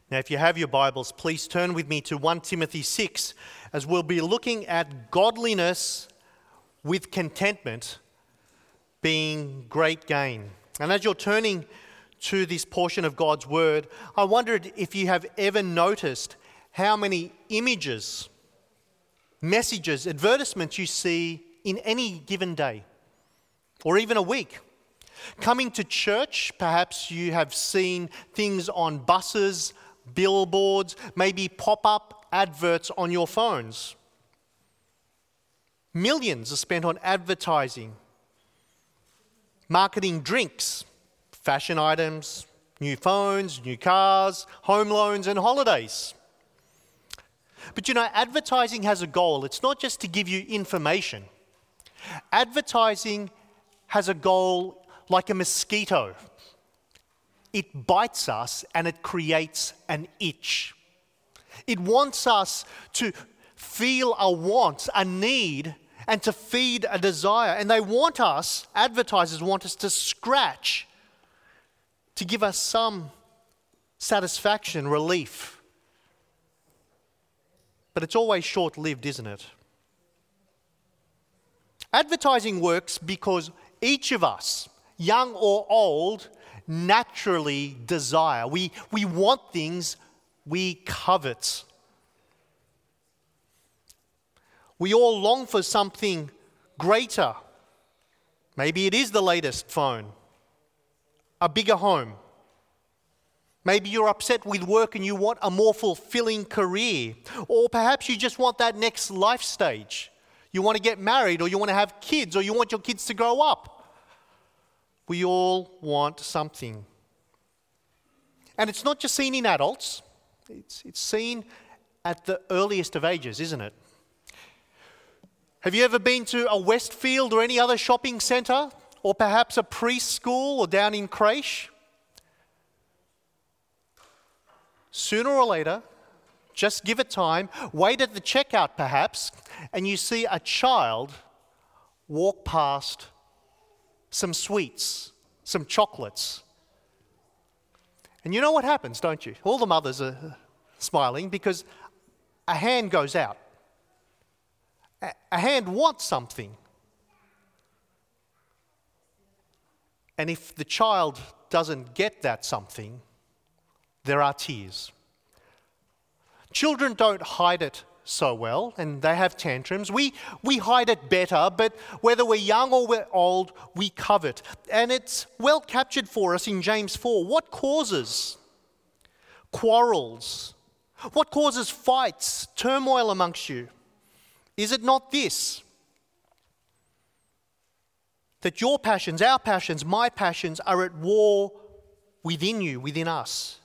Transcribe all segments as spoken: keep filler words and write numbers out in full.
Now, if you have your Bibles, please turn with me to First Timothy six, as we'll be looking at godliness with contentment being great gain. And as you're turning to this portion of God's Word, I wondered if you have ever noticed how many images, messages, advertisements you see in any given day or even a week. Coming to church, perhaps you have seen things on buses, billboards, maybe pop-up adverts on your phones. Millions are spent on advertising, marketing drinks, fashion items, new phones, new cars, home loans and holidays. But you know, advertising has a goal. It's not just to give you information. Advertising has a goal like a mosquito. It bites us and it creates an itch. It wants us to feel a want, a need, and to feed a desire. And they want us, advertisers want us to scratch, to give us some satisfaction, relief. But it's always short-lived, isn't it? Advertising works because each of us, young or old, naturally desire. We, we want things we covet. We all long for something greater. Maybe it is the latest phone, a bigger home. Maybe you're upset with work and you want a more fulfilling career. Or perhaps you just want that next life stage. You want to get married, or you want to have kids, or you want your kids to grow up. We all want something. And it's not just seen in adults. It's, it's seen at the earliest of ages, isn't it? Have you ever been to a Westfield or any other shopping centre? Or perhaps a preschool or down in creche? Sooner or later, just give it time, wait at the checkout perhaps, and you see a child walk past some sweets, some chocolates. And you know what happens, don't you? All the mothers are smiling because a hand goes out. A hand wants something. And if the child doesn't get that something, there are tears. Children don't hide it so well, and they have tantrums. We we hide it better, but whether we're young or we're old, we covet. And it's well captured for us in James four. What causes quarrels? What causes fights, turmoil amongst you? Is it not this? That your passions, our passions, my passions are at war within you, within us.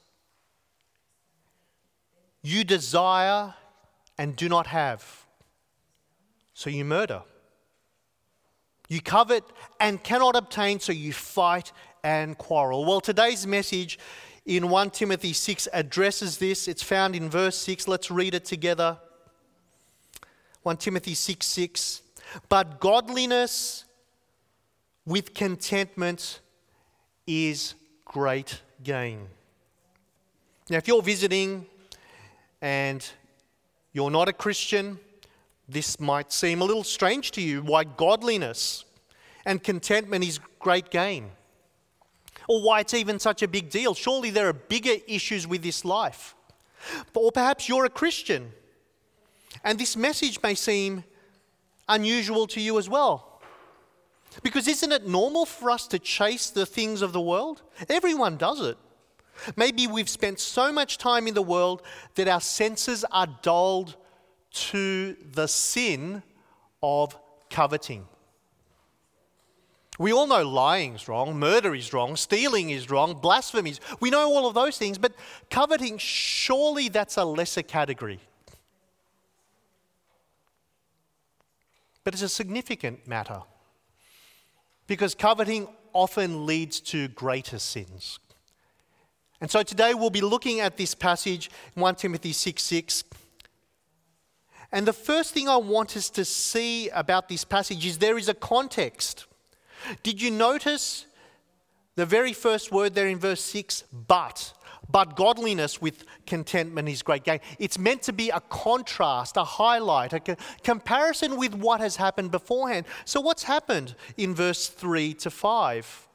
You desire and do not have, so you murder. You covet and cannot obtain, so you fight and quarrel. Well, today's message in First Timothy six addresses this. It's found in verse six. Let's read it together. First Timothy six six. But godliness with contentment is great gain. Now, if you're visiting and you're not a Christian, this might seem a little strange to you, why godliness and contentment is great gain, or why it's even such a big deal. Surely there are bigger issues with this life. Or perhaps you're a Christian, and this message may seem unusual to you as well. Because isn't it normal for us to chase the things of the world? Everyone does it. Maybe we've spent so much time in the world that our senses are dulled to the sin of coveting. We all know lying is wrong, murder is wrong, stealing is wrong, blasphemy is. We know all of those things, but coveting, surely that's a lesser category. But it's a significant matter because coveting often leads to greater sins. And so today we'll be looking at this passage in First Timothy six six. And the first thing I want us to see about this passage is there is a context. Did you notice the very first word there in verse six? But. But godliness with contentment is great gain. It's meant to be a contrast, a highlight, a co- comparison with what has happened beforehand. So what's happened in verse three to five?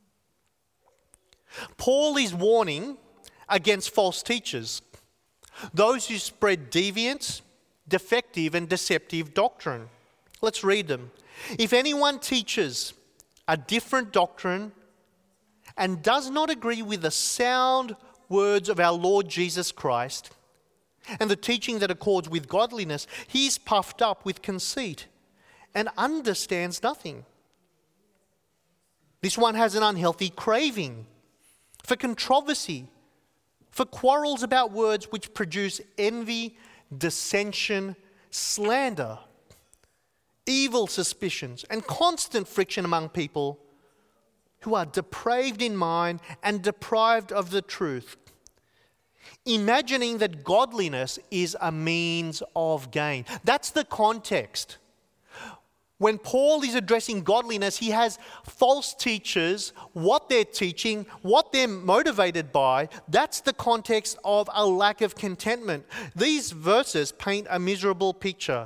Paul is warning against false teachers, those who spread deviant, defective and deceptive doctrine. Let's read them. If anyone teaches a different doctrine and does not agree with the sound words of our Lord Jesus Christ and the teaching that accords with godliness, he is puffed up with conceit and understands nothing. This one has an unhealthy craving for controversy, for quarrels about words which produce envy, dissension, slander, evil suspicions, and constant friction among people who are depraved in mind and deprived of the truth, imagining that godliness is a means of gain. That's the context. When Paul is addressing godliness, he has false teachers, what they're teaching, what they're motivated by. That's the context of a lack of contentment. These verses paint a miserable picture.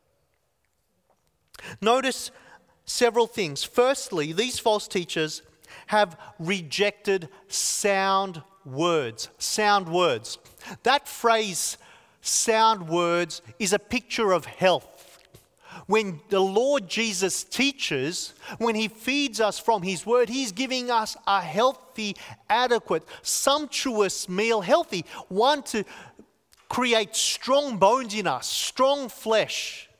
Notice several things. Firstly, these false teachers have rejected sound words. Sound words. That phrase, sound words, is a picture of health. When the Lord Jesus teaches, when he feeds us from his word, he's giving us a healthy, adequate, sumptuous meal. Healthy, one to create strong bones in us, strong flesh.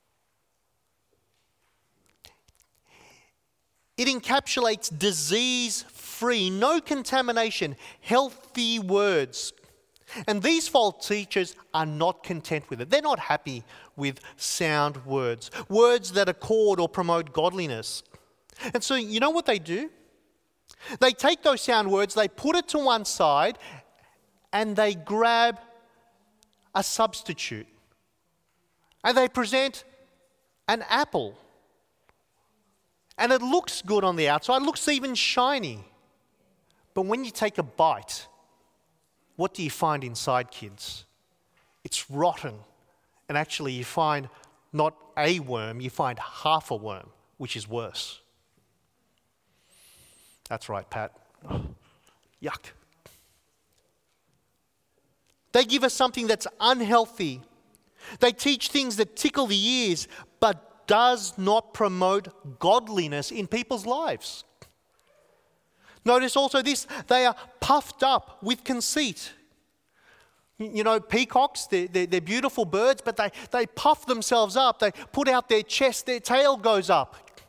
It encapsulates disease-free, no contamination, healthy words. And these false teachers are not content with it. They're not happy with sound words, words that accord or promote godliness. And so you know what they do? They take those sound words, they put it to one side, and they grab a substitute. And they present an apple. And it looks good on the outside, it looks even shiny. But when you take a bite, what do you find inside, kids? It's rotten. And actually you find not a worm, you find half a worm, which is worse. That's right, Pat. Oh, yuck. They give us something that's unhealthy. They teach things that tickle the ears, but does not promote godliness in people's lives. Notice also this, they are puffed up with conceit. You know, peacocks, they're, they're, they're beautiful birds, but they, they puff themselves up. They put out their chest, their tail goes up.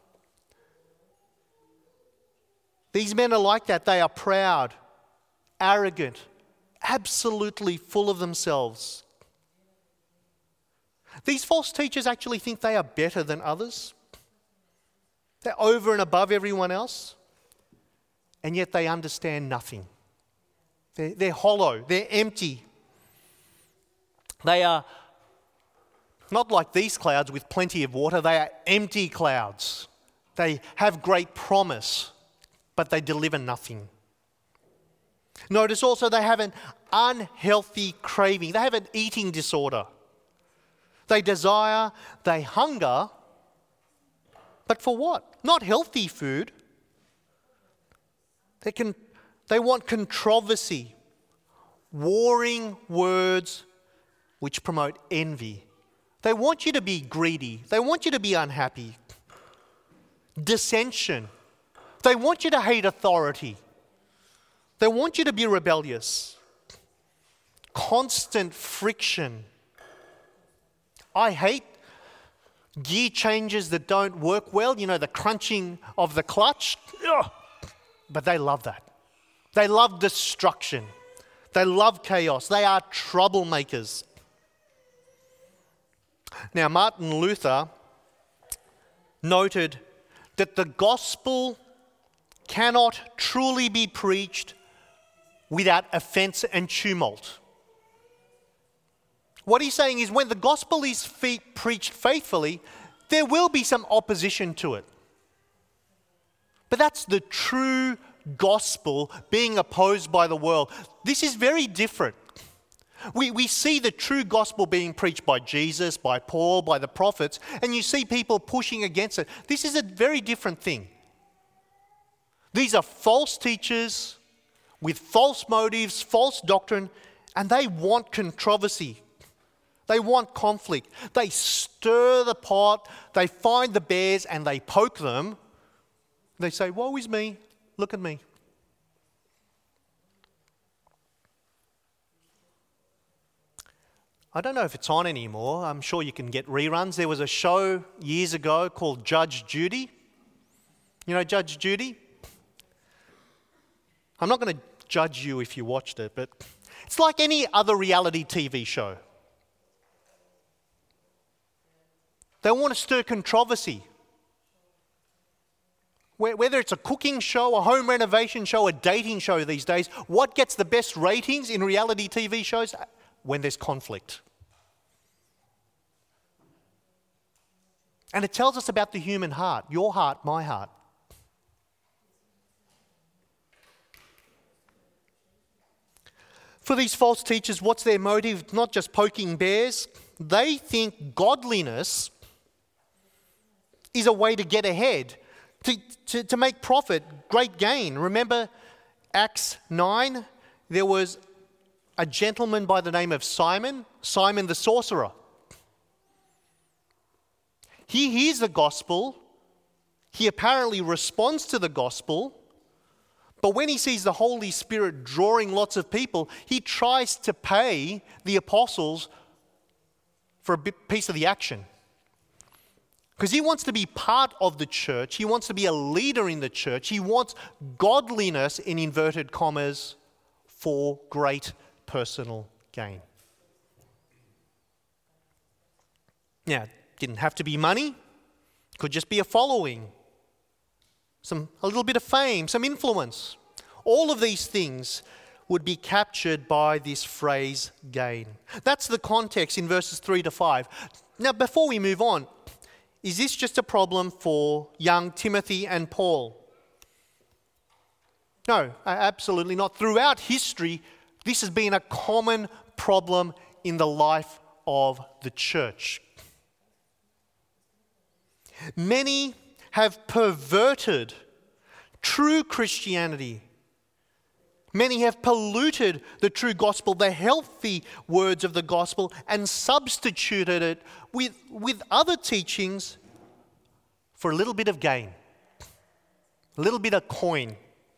These men are like that. They are proud, arrogant, absolutely full of themselves. These false teachers actually think they are better than others. They're over and above everyone else. And yet they understand nothing. They're, they're hollow. They're empty. They are not like these clouds with plenty of water. They are empty clouds. They have great promise, but they deliver nothing. Notice also they have an unhealthy craving. They have an eating disorder. They desire, they hunger, but for what? Not healthy food. They can, they want controversy, warring words which promote envy. They want you to be greedy. They want you to be unhappy. Dissension. They want you to hate authority. They want you to be rebellious. Constant friction. I hate gear changes that don't work well. You know, the crunching of the clutch. Ugh. But they love that. They love destruction. They love chaos. They are troublemakers. Now, Martin Luther noted that the gospel cannot truly be preached without offense and tumult. What he's saying is when the gospel is fe- preached faithfully, there will be some opposition to it. But that's the true gospel being opposed by the world. This is very different. We, we see the true gospel being preached by Jesus, by Paul, by the prophets, and you see people pushing against it. This is a very different thing. These are false teachers with false motives, false doctrine, and they want controversy. They want conflict. They stir the pot, they find the bears and they poke them. They say, woe is me, look at me. I don't know if it's on anymore. I'm sure you can get reruns. There was a show years ago called Judge Judy. You know Judge Judy? I'm not going to judge you if you watched it, but it's like any other reality T V show. They want to stir controversy. Whether it's a cooking show, a home renovation show, a dating show these days, what gets the best ratings in reality T V shows? When there's conflict. And it tells us about the human heart, your heart, my heart. For these false teachers, what's their motive? Not just poking bears. They think godliness is a way to get ahead, to, to, to make profit, great gain. Remember Acts nine? There was a gentleman by the name of Simon, Simon the sorcerer. He hears the gospel. He apparently responds to the gospel. But when he sees the Holy Spirit drawing lots of people, he tries to pay the apostles for a bit, piece of the action. Because he wants to be part of the church. He wants to be a leader in the church. He wants godliness, in inverted commas, for great personal gain. Now, it didn't have to be money. It could just be a following, some a little bit of fame, some influence. All of these things would be captured by this phrase, gain. That's the context in verses three to five. Now, before we move on, is this just a problem for young Timothy and Paul? No, absolutely not. Throughout history, this has been a common problem in the life of the church. Many have perverted true Christianity. Many have polluted the true gospel, the healthy words of the gospel, and substituted it with, with other teachings for a little bit of gain, a little bit of coin.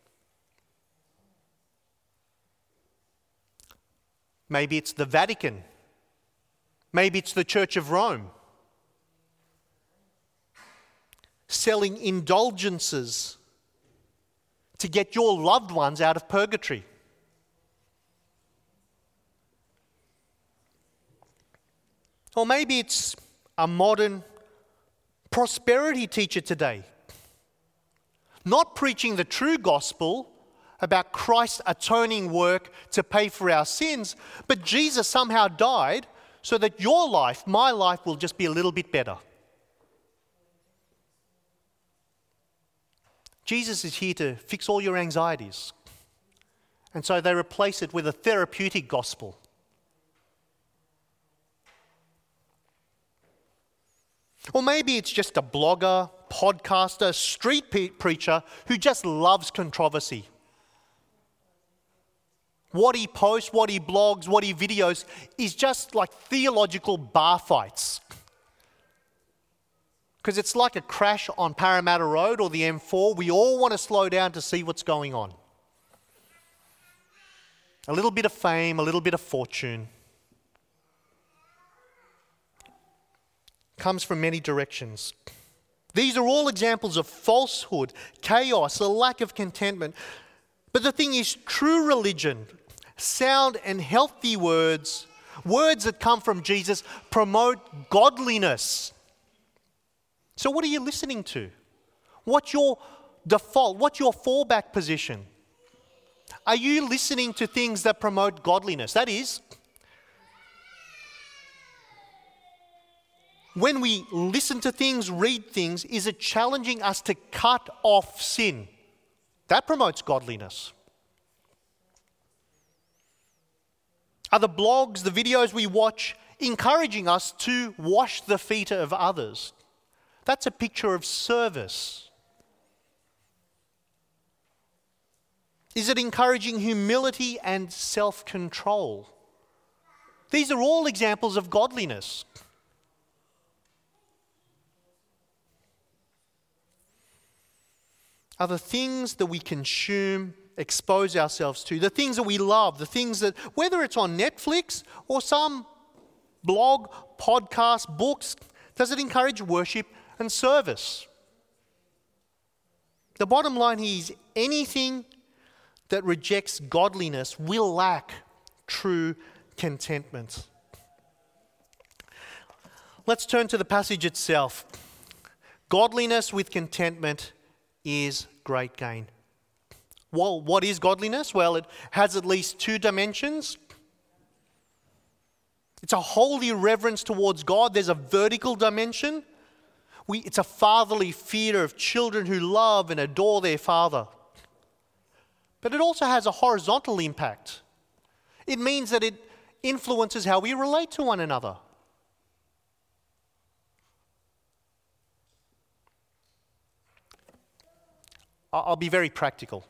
Maybe it's the Vatican. Maybe it's the Church of Rome. Selling indulgences to get your loved ones out of purgatory. Or maybe it's a modern prosperity teacher today, not preaching the true gospel about Christ's atoning work to pay for our sins, but Jesus somehow died so that your life, my life, will just be a little bit better. Jesus is here to fix all your anxieties. And so they replace it with a therapeutic gospel. Or maybe it's just a blogger, podcaster, street pe- preacher who just loves controversy. What he posts, what he blogs, what he videos is just like theological bar fights. Because it's like a crash on Parramatta Road or the M four. We all want to slow down to see what's going on. A little bit of fame, a little bit of fortune. Comes from many directions. These are all examples of falsehood, chaos, a lack of contentment. But the thing is, true religion, sound and healthy words, words that come from Jesus, promote godliness. So what are you listening to? What's your default? What's your fallback position? Are you listening to things that promote godliness? That is, when we listen to things, read things, is it challenging us to cut off sin? That promotes godliness. Are the blogs, the videos we watch, encouraging us to wash the feet of others? That's a picture of service. Is it encouraging humility and self-control? These are all examples of godliness. Are the things that we consume, expose ourselves to, the things that we love, the things that, whether it's on Netflix or some blog, podcast, books, does it encourage worship and service? The bottom line here is anything that rejects godliness will lack true contentment. Let's turn to the passage itself. Godliness with contentment is great gain. Well, what is godliness? Well, it has at least two dimensions. It's a holy reverence towards God. There's a vertical dimension. We, it's a fatherly fear of children who love and adore their father. But it also has a horizontal impact. It means that it influences how we relate to one another. I'll be very practical.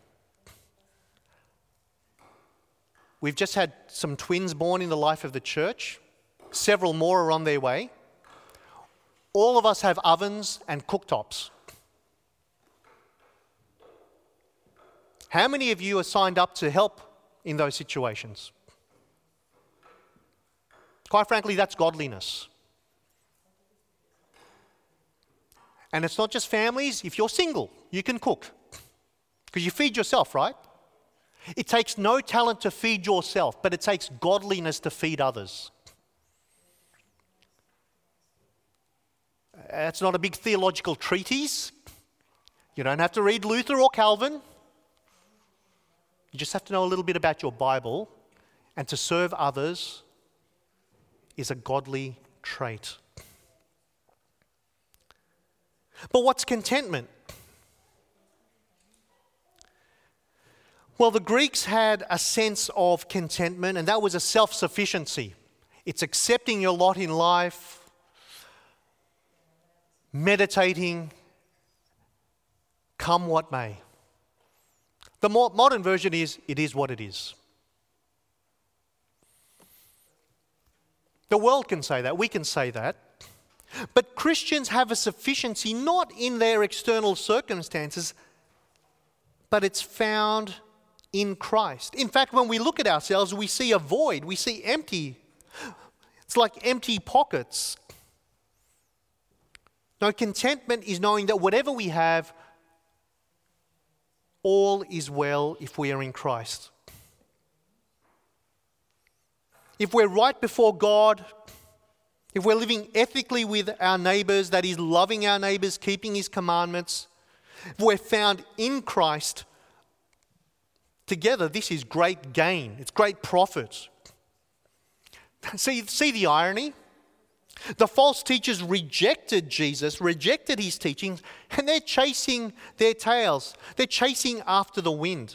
We've just had some twins born in the life of the church. Several more are on their way. All of us have ovens and cooktops. How many of you are signed up to help in those situations? Quite frankly, that's godliness. And it's not just families. If you're single, you can cook. Because you feed yourself, right? It takes no talent to feed yourself, but it takes godliness to feed others. It's not a big theological treatise. You don't have to read Luther or Calvin. You just have to know a little bit about your Bible, and to serve others is a godly trait. But what's contentment? Well, the Greeks had a sense of contentment, and that was a self-sufficiency. It's accepting your lot in life, meditating, come what may. The more modern version is, it is what it is. The world can say that, we can say that. But Christians have a sufficiency not in their external circumstances, but it's found in Christ. In fact, when we look at ourselves, we see a void, we see empty. It's like empty pockets. No, contentment is knowing that whatever we have, all is well if we are in Christ. If we're right before God, if we're living ethically with our neighbours, that is, loving our neighbours, keeping His commandments, if we're found in Christ, together this is great gain. It's great profit. See, see the irony? The false teachers rejected Jesus, rejected His teachings, and they're chasing their tails. They're chasing after the wind.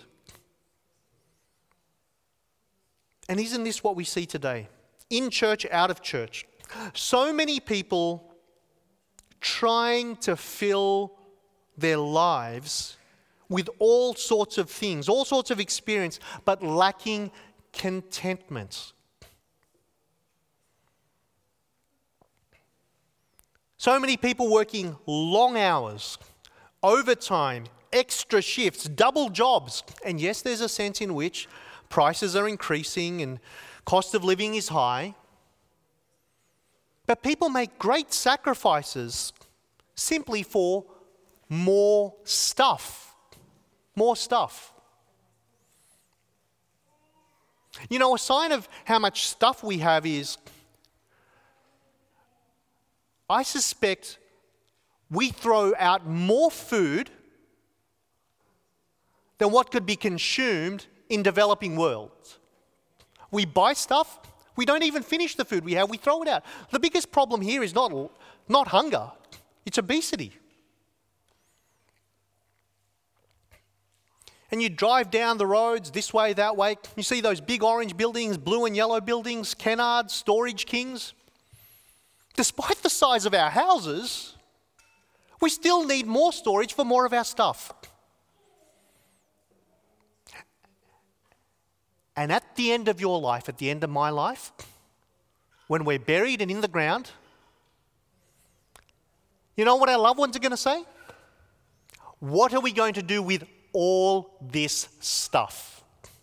And isn't this what we see today? In church, out of church. So many people trying to fill their lives with all sorts of things, all sorts of experience, but lacking contentment. So many people working long hours, overtime, extra shifts, double jobs. And yes, there's a sense in which prices are increasing and cost of living is high. But people make great sacrifices simply for more stuff. More stuff. You know, a sign of how much stuff we have is, I suspect we throw out more food than what could be consumed in developing worlds. We buy stuff, we don't even finish the food we have, we throw it out. The biggest problem here is not, not hunger, it's obesity. And you drive down the roads this way, that way. You see those big orange buildings, blue and yellow buildings, Kennards, Storage Kings. Despite the size of our houses, we still need more storage for more of our stuff. And at the end of your life, at the end of my life, when we're buried and in the ground, you know what our loved ones are going to say? What are we going to do with all this stuff?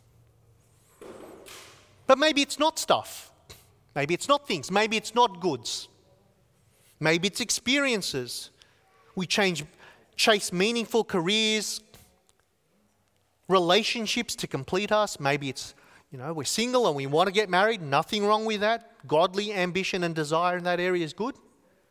But maybe it's not stuff. Maybe it's not things. Maybe it's not goods. Maybe it's experiences. We change, chase meaningful careers, relationships to complete us. Maybe it's, you know, we're single and we want to get married. Nothing wrong with that. Godly ambition and desire in that area is good.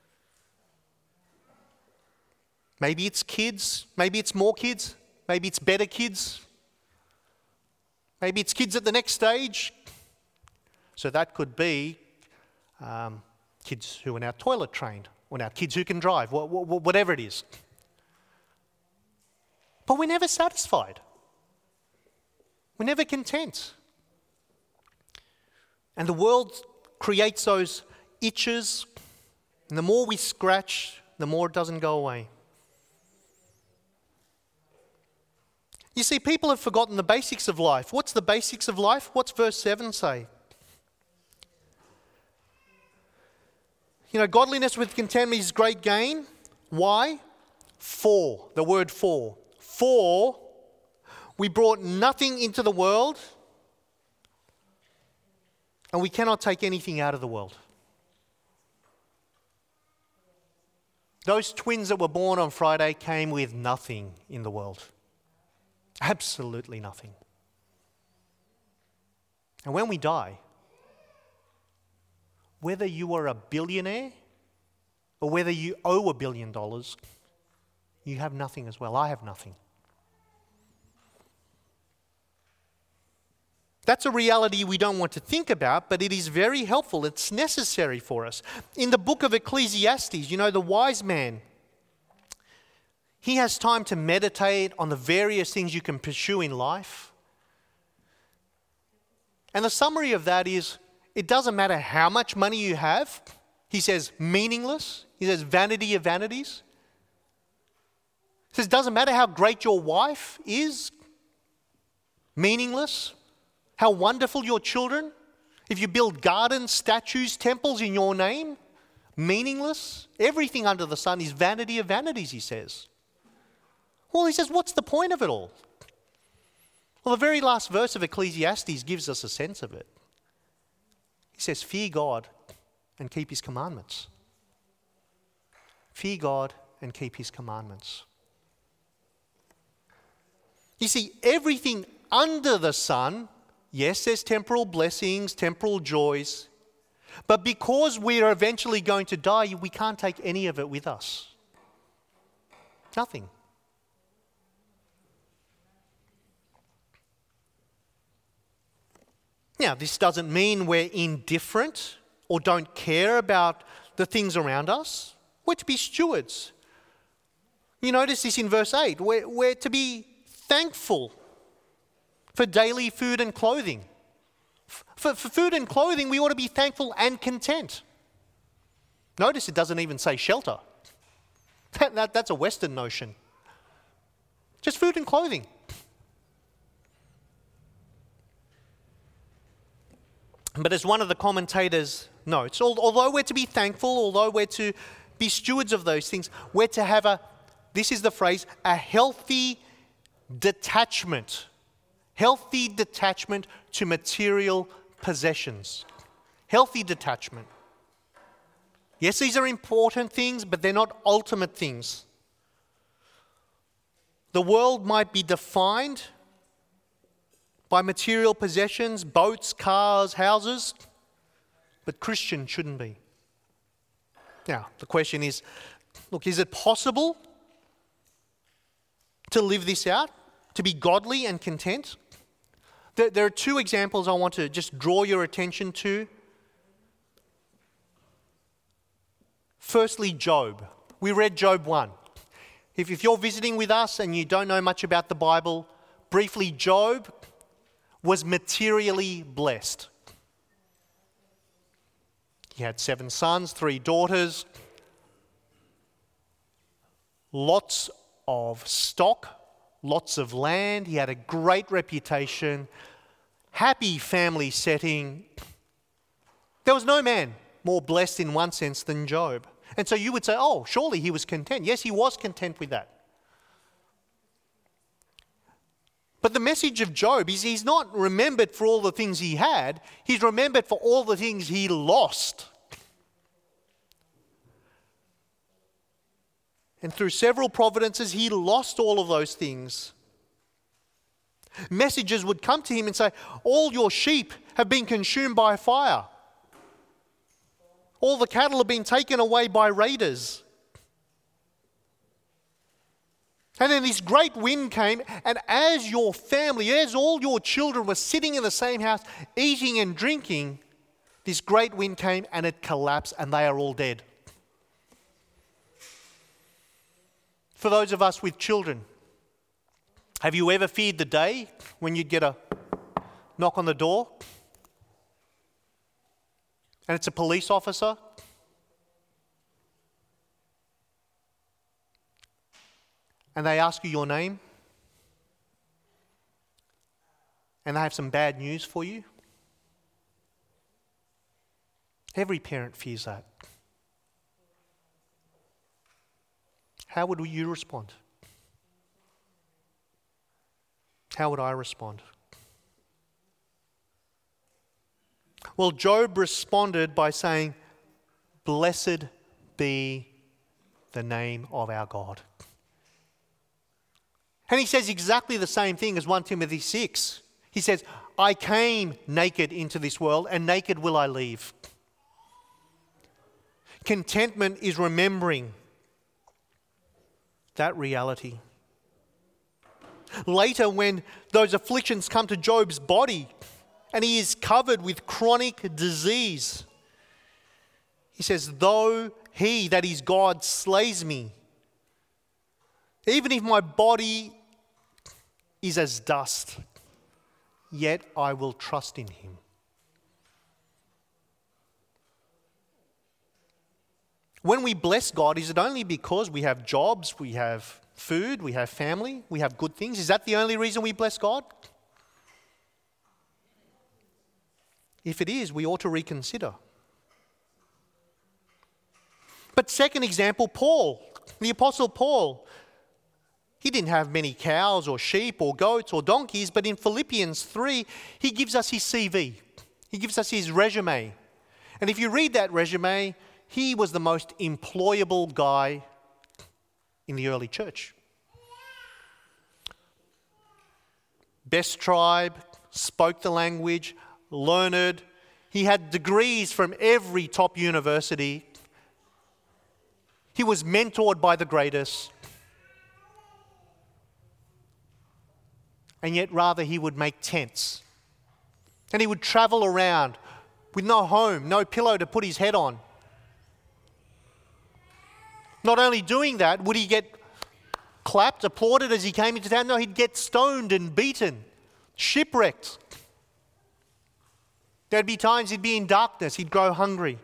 Maybe it's kids. Maybe it's more kids. Maybe it's better kids. Maybe it's kids at the next stage. So that could be um, kids who are now toilet trained, or now kids who can drive, wh- wh- whatever it is. But we're never satisfied. We're never content. And the world creates those itches, and the more we scratch, the more it doesn't go away. You see, people have forgotten the basics of life. What's the basics of life? What's verse seven say? You know, godliness with contentment is great gain. Why? For, the word for. For we brought nothing into the world, and we cannot take anything out of the world. Those twins that were born on Friday came with nothing in the world. Absolutely nothing. And when we die, whether you are a billionaire or whether you owe a billion dollars, you have nothing as well. I have nothing. That's a reality we don't want to think about, but it is very helpful. It's necessary for us. In the book of Ecclesiastes, you know, the wise man, he has time to meditate on the various things you can pursue in life. And the summary of that is, it doesn't matter how much money you have. He says meaningless. He says vanity of vanities. He says it doesn't matter how great your wife is. Meaningless. How wonderful your children. If you build gardens, statues, temples in your name. Meaningless. Everything under the sun is vanity of vanities, he says. Well, he says, what's the point of it all? Well, the very last verse of Ecclesiastes gives us a sense of it. He says, fear God and keep his commandments. Fear God and keep his commandments. You see, everything under the sun, yes, there's temporal blessings, temporal joys, but because we are eventually going to die, we can't take any of it with us. Nothing. Now, this doesn't mean we're indifferent or don't care about the things around us. We're to be stewards. You notice this in verse eight. We're, we're to be thankful for daily food and clothing. For, for food and clothing, we ought to be thankful and content. Notice it doesn't even say shelter. That, that, that's a Western notion. Just food and clothing. But as one of the commentators notes, although we're to be thankful, although we're to be stewards of those things, we're to have a, this is the phrase, a healthy detachment. Healthy detachment to material possessions. Healthy detachment. Yes, these are important things, but they're not ultimate things. The world might be defined by material possessions, boats, cars, houses, but Christian shouldn't be. Now, the question is, look, is it possible to live this out, to be godly and content? There, there are two examples I want to just draw your attention to. Firstly, Job. We read Job one. If, if you're visiting with us and you don't know much about the Bible, Briefly, Job was materially blessed. He had seven sons, three daughters, lots of stock, lots of land. He had a great reputation, happy family setting. There was no man more blessed in one sense than Job. And so you would say, oh, surely he was content. Yes, he was content with that. But the message of Job is he's not remembered for all the things he had. He's remembered for all the things he lost. And through several providences, he lost all of those things. Messages would come to him and say, all your sheep have been consumed by fire. All the cattle have been taken away by raiders. And then this great wind came, and as your family, as all your children were sitting in the same house, eating and drinking, this great wind came and it collapsed, and they are all dead. For those of us with children, have you ever feared the day when you'd get a knock on the door and it's a police officer? And they ask you your name? And they have some bad news for you? Every parent fears that. How would you respond? How would I respond? Well, Job responded by saying, "Blessed be the name of our God." And he says exactly the same thing as First Timothy six. He says, "I came naked into this world, and naked will I leave." Contentment is remembering that reality. Later, when those afflictions come to Job's body and he is covered with chronic disease, he says, "Though he, that is God, slays me, even if my body is as dust, yet I will trust in him." When we bless God, is it only because we have jobs, we have food, we have family, we have good things? Is that the only reason we bless God? If it is, we ought to reconsider. But second example, Paul, the Apostle Paul. He didn't have many cows or sheep or goats or donkeys, but in Philippians three, he gives us his C V. He gives us his resume. And if you read that resume, he was the most employable guy in the early church. Best tribe, spoke the language, learned. He had degrees from every top university. He was mentored by the greatest. And yet rather he would make tents. And he would travel around with no home, no pillow to put his head on. Not only doing that, would he get clapped, applauded as he came into town? No, he'd get stoned and beaten, shipwrecked. There'd be times he'd be in darkness, he'd grow hungry.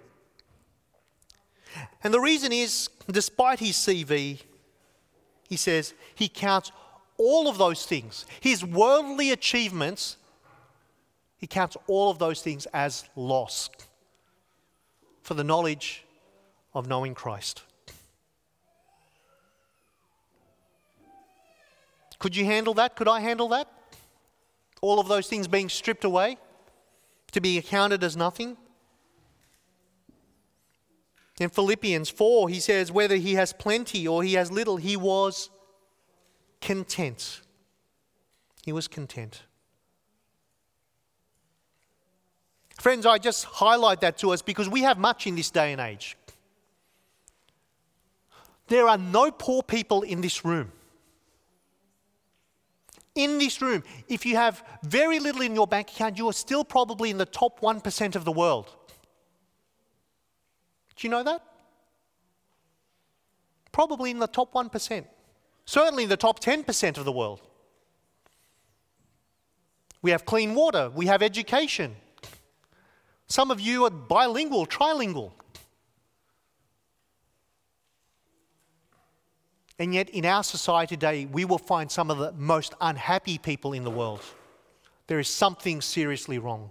And the reason is, despite his C V, he says he counts all of those things, his worldly achievements, he counts all of those things as loss for the knowledge of knowing Christ. Could you handle that? Could I handle that? All of those things being stripped away to be accounted as nothing? In Philippians four, he says, whether he has plenty or he has little, he was content. He was content. Friends, I just highlight that to us because we have much in this day and age. There are no poor people in this room. In this room, if you have very little in your bank account, you are still probably in the top one percent of the world. Do you know that? Probably in the top one percent. Certainly in the top ten percent of the world. We have clean water. We have education. Some of you are bilingual, trilingual. And yet in our society today, we will find some of the most unhappy people in the world. There is something seriously wrong.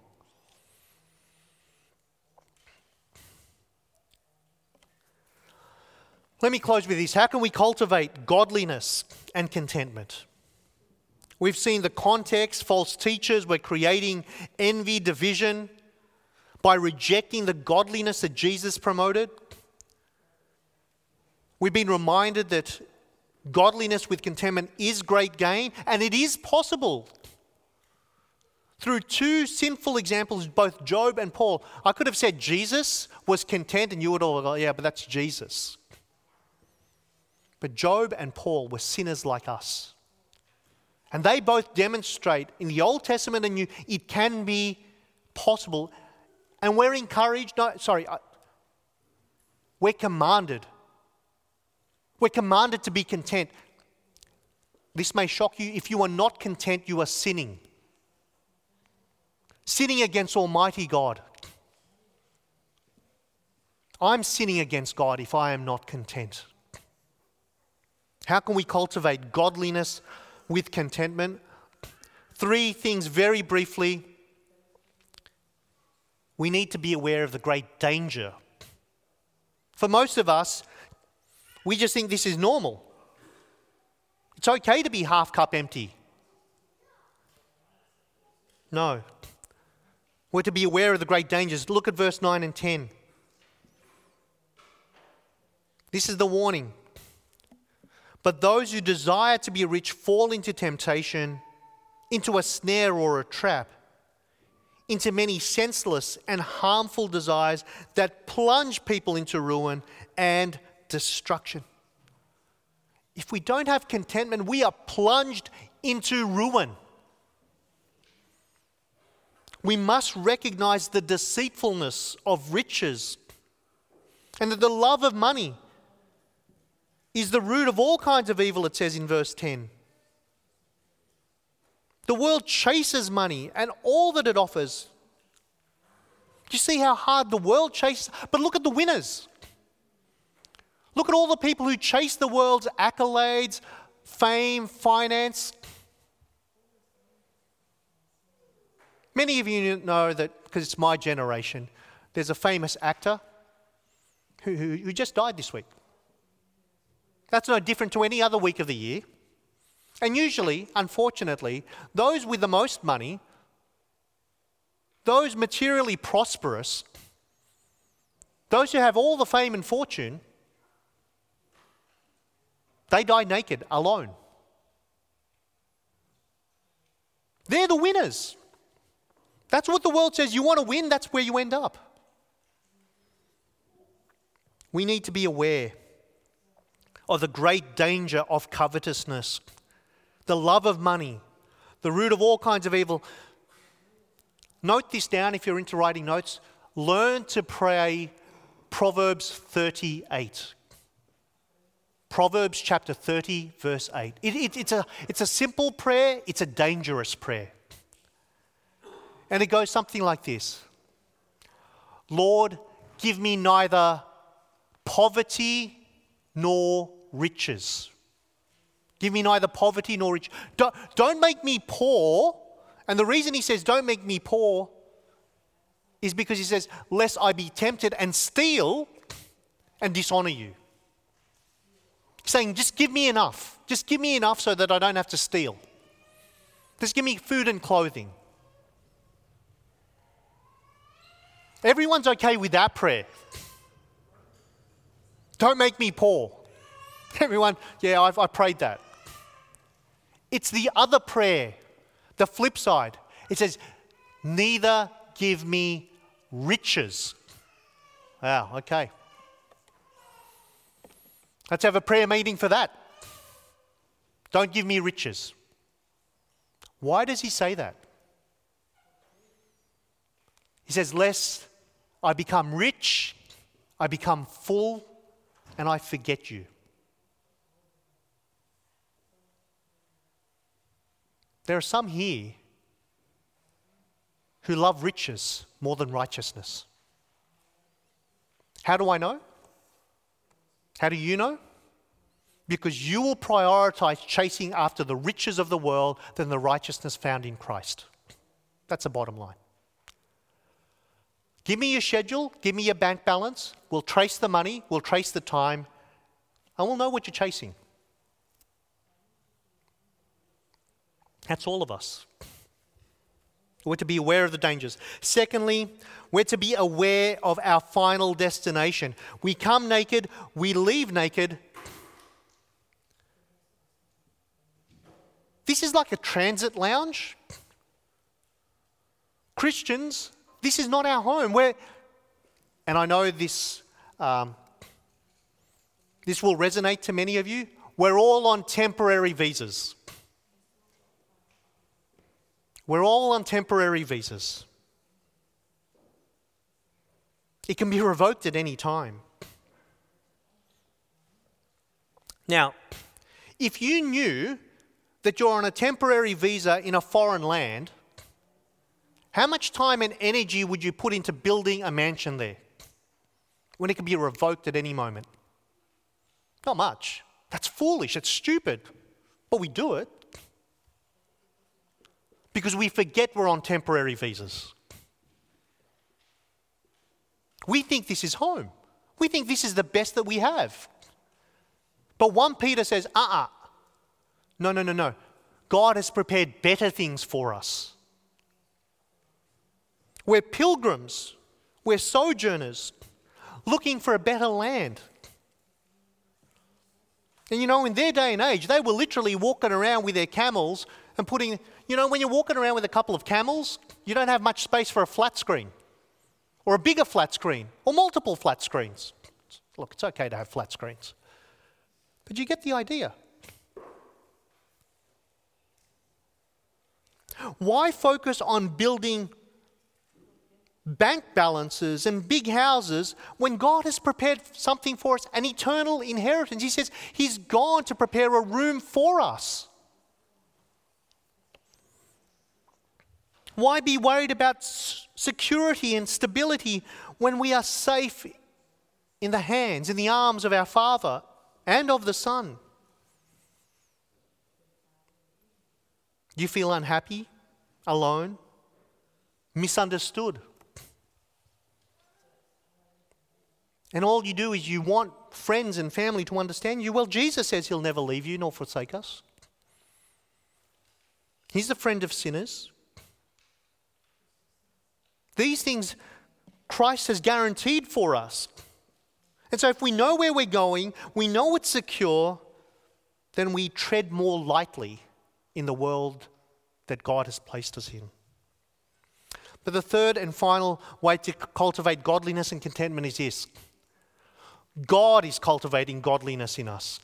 Let me close with this. How can we cultivate godliness and contentment? We've seen the context. False teachers were creating envy, division by rejecting the godliness that Jesus promoted. We've been reminded that godliness with contentment is great gain, and it is possible. Through two sinful examples, both Job and Paul, I could have said Jesus was content, and you would all go, yeah, but that's Jesus. But Job and Paul were sinners like us. And they both demonstrate in the Old Testament and New, it can be possible. And we're encouraged, no, sorry, we're commanded. We're commanded to be content. This may shock you. If you are not content, you are sinning. Sinning against Almighty God. I'm sinning against God if I am not content. How can we cultivate godliness with contentment? Three things very briefly. We need to be aware of the great danger. For most of us, we just think this is normal. It's okay to be half cup empty. No. We're to be aware of the great dangers. Look at verse nine and ten. This is the warning. But those who desire to be rich fall into temptation, into a snare or a trap, into many senseless and harmful desires that plunge people into ruin and destruction. If we don't have contentment, we are plunged into ruin. We must recognize the deceitfulness of riches and that the love of money is the root of all kinds of evil, it says in verse ten. The world chases money and all that it offers. Do you see how hard the world chases? But look at the winners. Look at all the people who chase the world's accolades, fame, finance. Many of you know that, because it's my generation, there's a famous actor who, who, who just died this week. That's no different to any other week of the year. And usually, unfortunately, those with the most money, those materially prosperous, those who have all the fame and fortune, they die naked, alone. They're the winners. That's what the world says. You want to win, that's where you end up. We need to be aware of the great danger of covetousness, the love of money, the root of all kinds of evil. Note this down if you're into writing notes. Learn to pray Proverbs thirty-eight. Proverbs chapter thirty, verse eight. It, it, it's, a, it's a simple prayer. It's a dangerous prayer. And it goes something like this. Lord, give me neither poverty nor riches. Give me neither poverty nor riches. Don't, don't make me poor. And the reason he says don't make me poor is because he says, lest I be tempted and steal and dishonor you. He's saying, just give me enough. Just give me enough so that I don't have to steal. Just give me food and clothing. Everyone's okay with that prayer. Don't make me poor. Everyone, yeah, I've, I prayed that. It's the other prayer, the flip side. It says, neither give me riches. Wow, okay. Let's have a prayer meeting for that. Don't give me riches. Why does he say that? He says, lest I become rich, I become full, and I forget you. There are some here who love riches more than righteousness. How do I know? How do you know? Because you will prioritize chasing after the riches of the world than the righteousness found in Christ. That's the bottom line. Give me your schedule, give me your bank balance, we'll trace the money, we'll trace the time, and we'll know what you're chasing. That's all of us. We're to be aware of the dangers. Secondly, we're to be aware of our final destination. We come naked, we leave naked. This is like a transit lounge. Christians, this is not our home. We're, and I know this, um, this will resonate to many of you. We're all on temporary visas. We're all on temporary visas. It can be revoked at any time. Now, if you knew that you're on a temporary visa in a foreign land, how much time and energy would you put into building a mansion there when it can be revoked at any moment? Not much. That's foolish. It's stupid. But we do it because we forget we're on temporary visas. We think this is home. We think this is the best that we have. But First Peter says, uh-uh. No, no, no, no. God has prepared better things for us. We're pilgrims. We're sojourners looking for a better land. And you know, in their day and age, they were literally walking around with their camels and putting, you know, when you're walking around with a couple of camels, you don't have much space for a flat screen or a bigger flat screen or multiple flat screens. Look, it's okay to have flat screens. But you get the idea. Why focus on building bank balances and big houses when God has prepared something for us, an eternal inheritance? He says He's gone to prepare a room for us. Why be worried about security and stability when we are safe in the hands, in the arms of our Father and of the Son? Do you feel unhappy, alone, misunderstood? And all you do is you want friends and family to understand you. Well, Jesus says He'll never leave you nor forsake us. He's the friend of sinners. These things Christ has guaranteed for us. And so if we know where we're going, we know it's secure, then we tread more lightly in the world that God has placed us in. But the third and final way to cultivate godliness and contentment is this. God is cultivating godliness in us.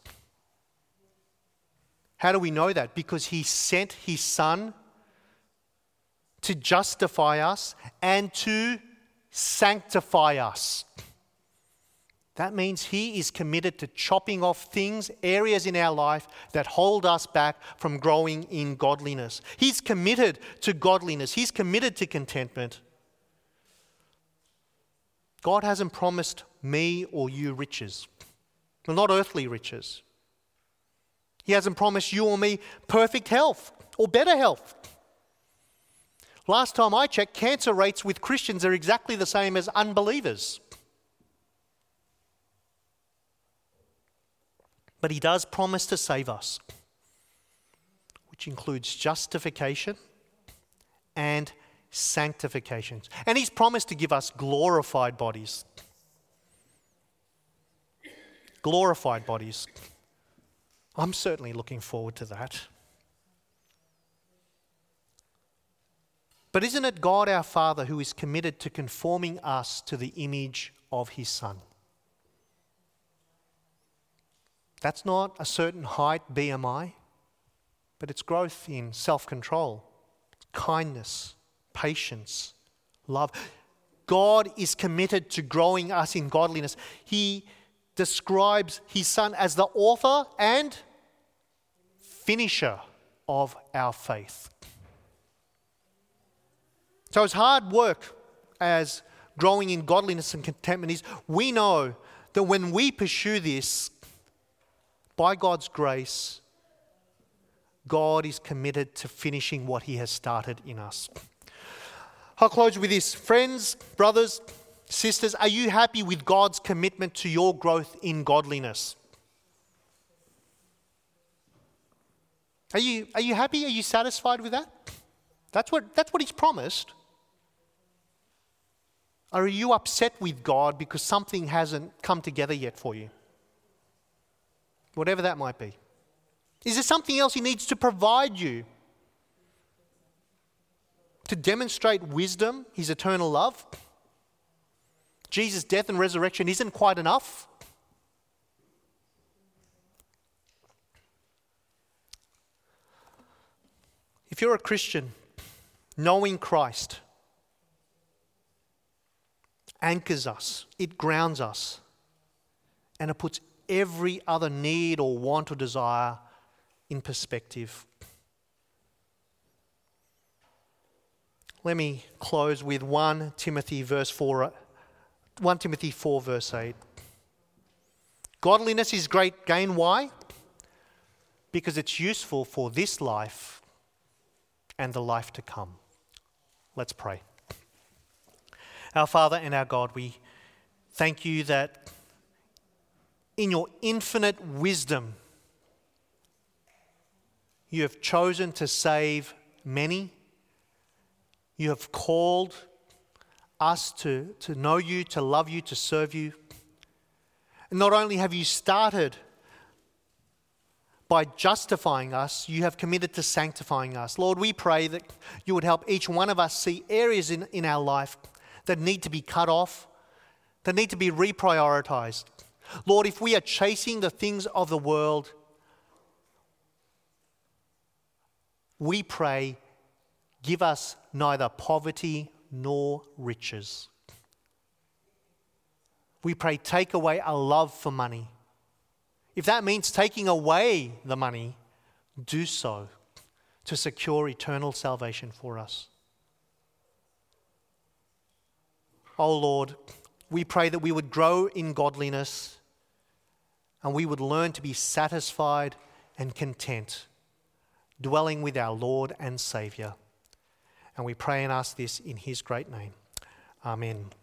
How do we know that? Because He sent His Son to justify us and to sanctify us. That means He is committed to chopping off things, areas in our life that hold us back from growing in godliness. He's committed to godliness. He's committed to contentment. God hasn't promised me or you riches. Well, not earthly riches. He hasn't promised you or me perfect health or better health. Last time I checked, cancer rates with Christians are exactly the same as unbelievers. But He does promise to save us, which includes justification and sanctification. And He's promised to give us glorified bodies. Glorified bodies. I'm certainly looking forward to that. But isn't it God our Father who is committed to conforming us to the image of His Son? That's not a certain height, B M I, but it's growth in self-control, kindness, patience, love. God is committed to growing us in godliness. He describes His Son as the author and finisher of our faith. So as hard work as growing in godliness and contentment is, we know that when we pursue this, by God's grace, God is committed to finishing what He has started in us. I'll close with this. Friends, brothers, sisters, are you happy with God's commitment to your growth in godliness? Are you, are you happy? Are you satisfied with that? That's what, that's what He's promised. Or are you upset with God because something hasn't come together yet for you? Whatever that might be. Is there something else He needs to provide you to demonstrate wisdom, His eternal love? Jesus' death and resurrection isn't quite enough. If you're a Christian, knowing Christ anchors us, it grounds us, and it puts every other need or want or desire in perspective. Let me close with First Timothy verse four, First Timothy four verse eight. Godliness is great gain. Why? Because it's useful for this life and the life to come. Let's pray. Our Father and our God, we thank You that in Your infinite wisdom, You have chosen to save many. You have called us to, to know You, to love You, to serve You. And not only have You started by justifying us, You have committed to sanctifying us. Lord, we pray that You would help each one of us see areas in, in our life that need to be cut off, that need to be reprioritized. Lord, if we are chasing the things of the world, we pray, give us neither poverty nor riches. We pray, take away a love for money. If that means taking away the money, do so to secure eternal salvation for us. Oh Lord, we pray that we would grow in godliness and we would learn to be satisfied and content, dwelling with our Lord and Saviour. And we pray and ask this in His great name. Amen.